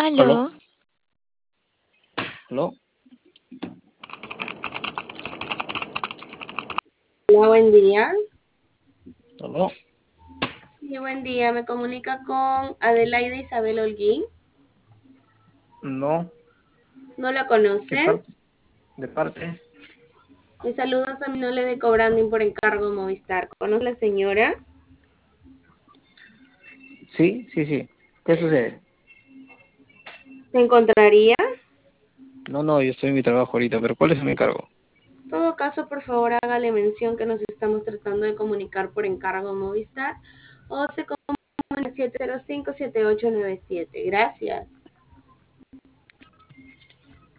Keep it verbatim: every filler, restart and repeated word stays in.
¿Aló? Aló, ¿Aló? Hola, buen día. ¿Aló? Sí, buen día. Me comunica con Adelaida Isabel Holguín. No. ¿No la ¿Qué conoce? parte? ¿De parte? Me saludos a mi Nole de Cobranding por encargo Movistar. ¿Conoce a la señora? Sí, sí, sí. ¿Qué sucede? ¿Se encontraría? No, no, yo estoy en mi trabajo ahorita, pero ¿cuál es mi encargo? En todo caso, por favor, hágale mención que nos estamos tratando de comunicar por encargo Movistar o se comunica siete cero cinco, siete ocho nueve siete. Gracias.